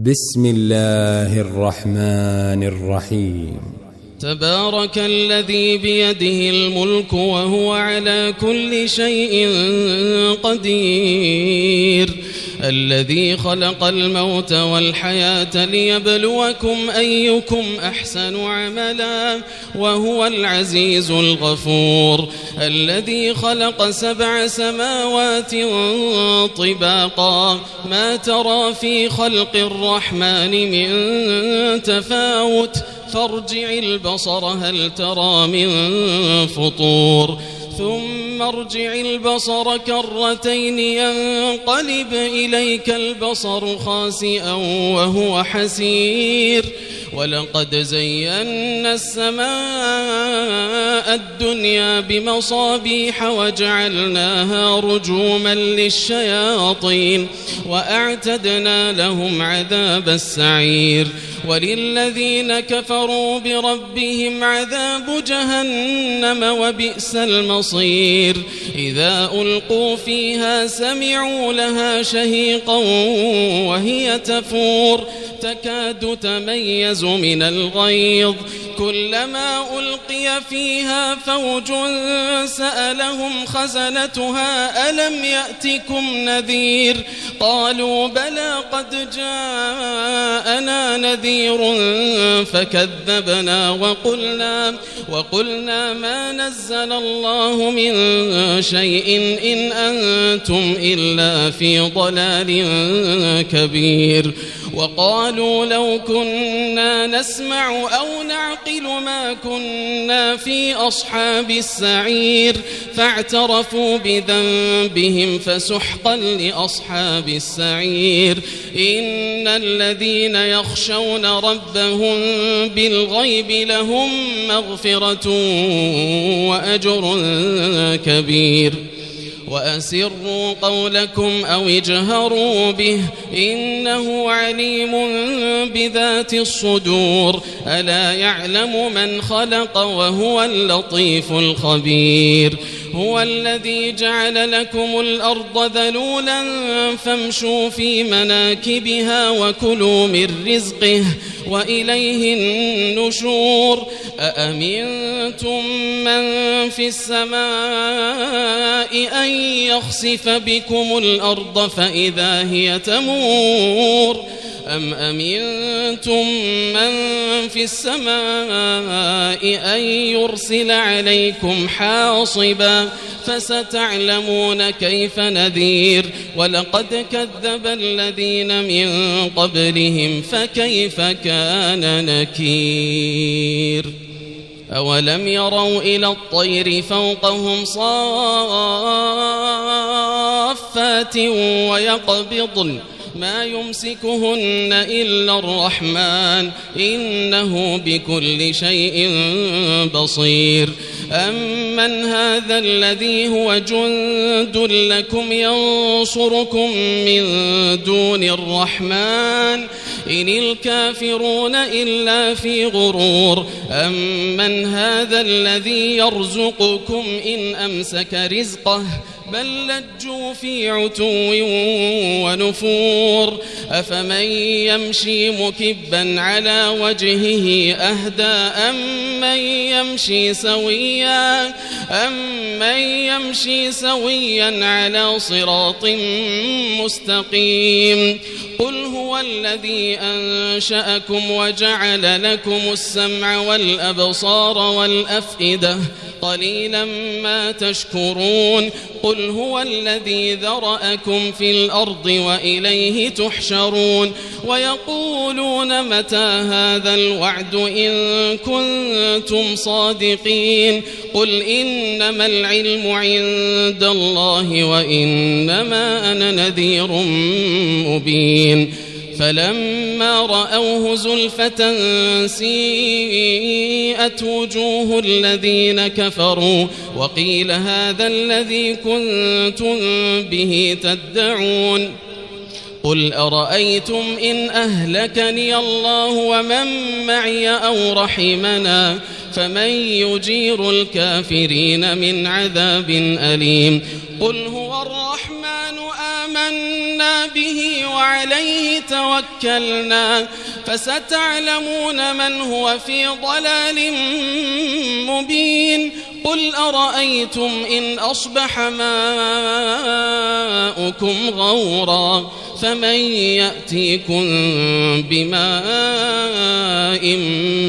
بسم الله الرحمن الرحيم. تبارك الذي بيده الملك وهو على كل شيء قدير، الذي خلق الموت والحياة ليبلوكم أيكم أحسن عملا وهو العزيز الغفور، الذي خلق 7 سماوات طباقا ما ترى في خلق الرحمن من تفاوت فارجع البصر هل ترى من فطور، ثم ارجع البصر كرتين ينقلب إليك البصر خاسئا وهو حسير، ولقد زينا السماء الدنيا بمصابيح وجعلناها رجوما للشياطين وأعتدنا لهم عذاب السعير، وللذين كفروا بربهم عذاب جهنم وبئس المصير، إذا ألقوا فيها سمعوا لها شهيقا وهي تفور تكاد تميز من الغيظ، كلما ألقي فيها فوج سألهم خزنتها ألم يأتكم نذير، قالوا بلى قد جاءنا نذير فكذبنا وقلنا ما نزل الله من شيء إن أنتم إلا في ضلال كبير، وقالوا لو كنا نسمع أو نعقل ما كنا في أصحاب السعير، فاعترفوا بذنبهم فسحقا لأصحاب السعير، إن الذين يخشون ربهم بالغيب لهم مغفرة وأجر كبير، وأسروا قولكم أو اجهروا به إنه عليم بذات الصدور، ألا يعلم من خلق وهو اللطيف الخبير، هو الذي جعل لكم الأرض ذلولا فامشوا في مناكبها وكلوا من رزقه وإليه النشور، أأمنتم من في السماء أن يخسف بكم الأرض فإذا هي تمور، أم أمنتم من في السماء أن يرسل عليكم حاصبا فستعلمون كيف نذير، ولقد كذب الذين من قبلهم فكيف كان نكير، أولم يروا إلى الطير فوقهم صافات ويقبضن ما يمسكهن إلا الرحمن إنه بكل شيء بصير، أمن هذا الذي هو جند لكم ينصركم من دون الرحمن إن الكافرون إلا في غرور، أمن هذا الذي يرزقكم إن أمسك رزقه بل لجوا في عتو ونفور، أفمن يمشي مكبا على وجهه أهدى أمن يمشي سويا على صراط مستقيم، قل هو الذي أنشأكم وجعل لكم السمع والأبصار والأفئدة قليلا ما تشكرون، قل هو الذي ذرأكم في الأرض وإليه تحشرون، ويقولون متى هذا الوعد إن كنتم صادقين، قل إنما العلم عند الله وإنما أنا نذير مبين، فلما رأوه زلفة سيئت وجوه الذين كفروا وقيل هذا الذي كنتم به تدعون، قل أرأيتم إن أهلكني الله ومن معي أو رحمنا فمن يجير الكافرين من عذاب أليم، قل هو الرحمن آمنا آمنا به وعليه توكلنا فستعلمون من هو في ضلال مبين قل أرأيتم إن أصبح ماؤكم غورا فمن يأتيكم بماء